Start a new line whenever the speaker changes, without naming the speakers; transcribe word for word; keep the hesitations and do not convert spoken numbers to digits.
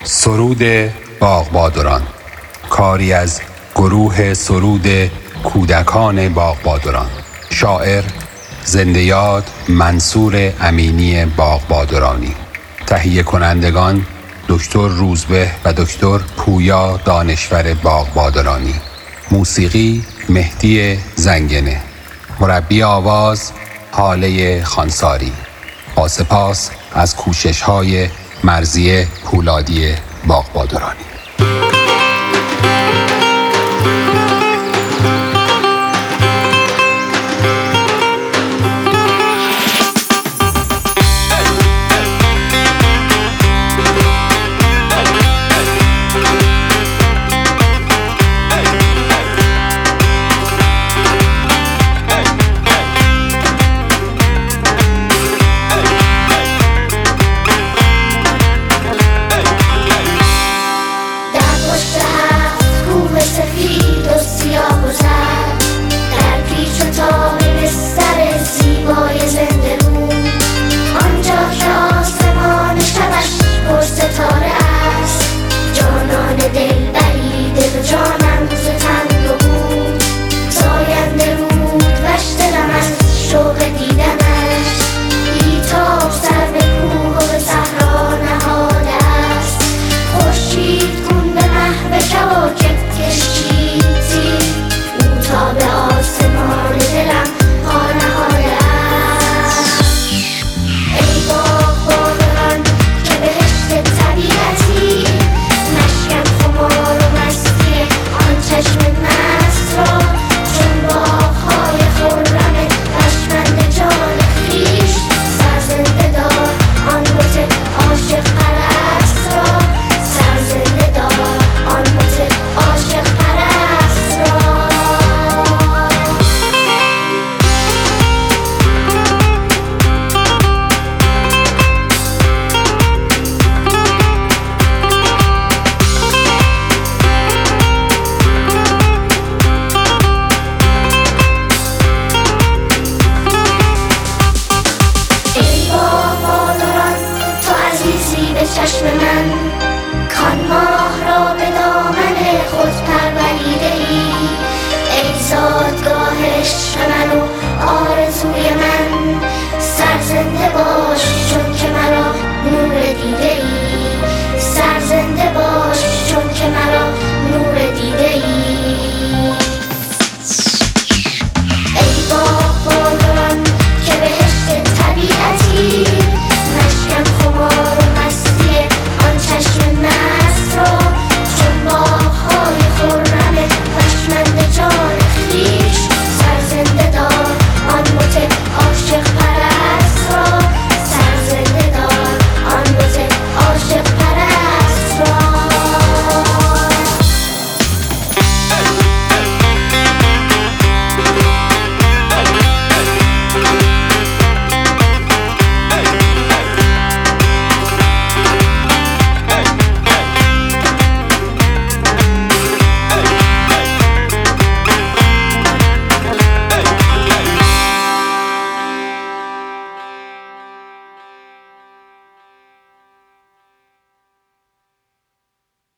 سرود باغبادران، کاری از گروه سرود کودکان باغبادران. شاعر زنده یاد منصور امینی باغبادرانی. تهیه کنندگان دکتر روزبه و دکتر پویا دانشور باغبادرانی. موسیقی مهدی زنگنه. مربی آواز هاله خانساری. با سپاس از کوشش‌های مرضیه پولادی باغبادرانی.
چشم من